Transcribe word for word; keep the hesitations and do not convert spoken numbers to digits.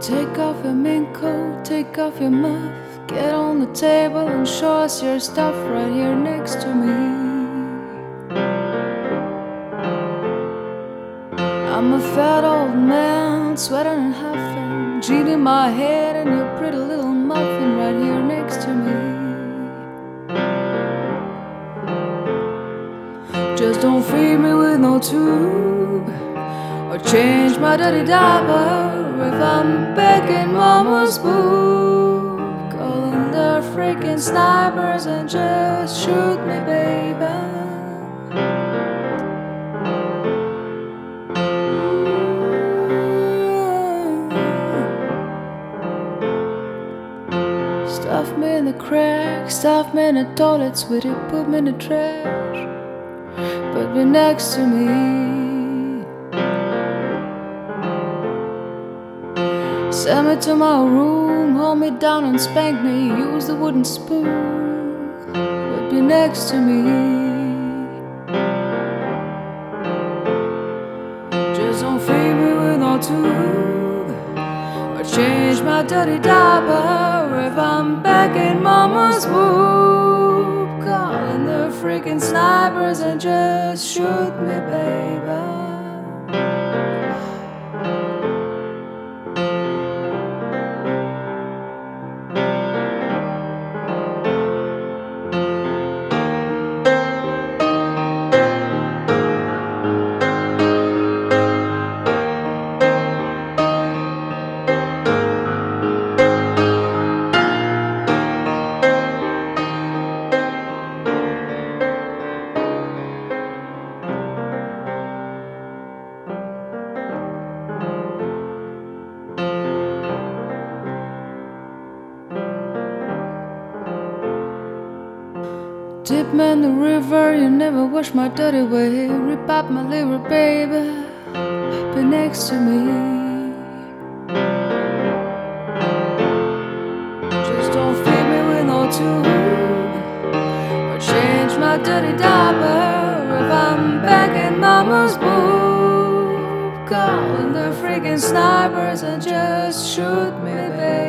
Take off your mink coat, take off your muff, get on the table and show us your stuff right here next to me. I'm a fat old man, sweating and huffing, jean in my head and your pretty little muffin right here next to me. Just don't feed me with no tube or change my dirty diaper if I'm begging mama's boob. Calling the freaking snipers and just shoot me, baby. Stuff me in the crack, stuff me in the toilet, sweetie, put me in the trash, put me next to me. Send me to my room, hold me down and spank me, use the wooden spoon, put me next to me. Just don't feed me with no tube or change my dirty diaper if I'm back in mama's boob. Calling the freaking snipers and just shoot me, baby. Dip me in the river, you never wash my dirty way. Rip up my liver, baby, be next to me. Just don't feed me with no tube or change my dirty diaper if I'm back in mama's boob. Calling the freaking snipers and just shoot me, baby.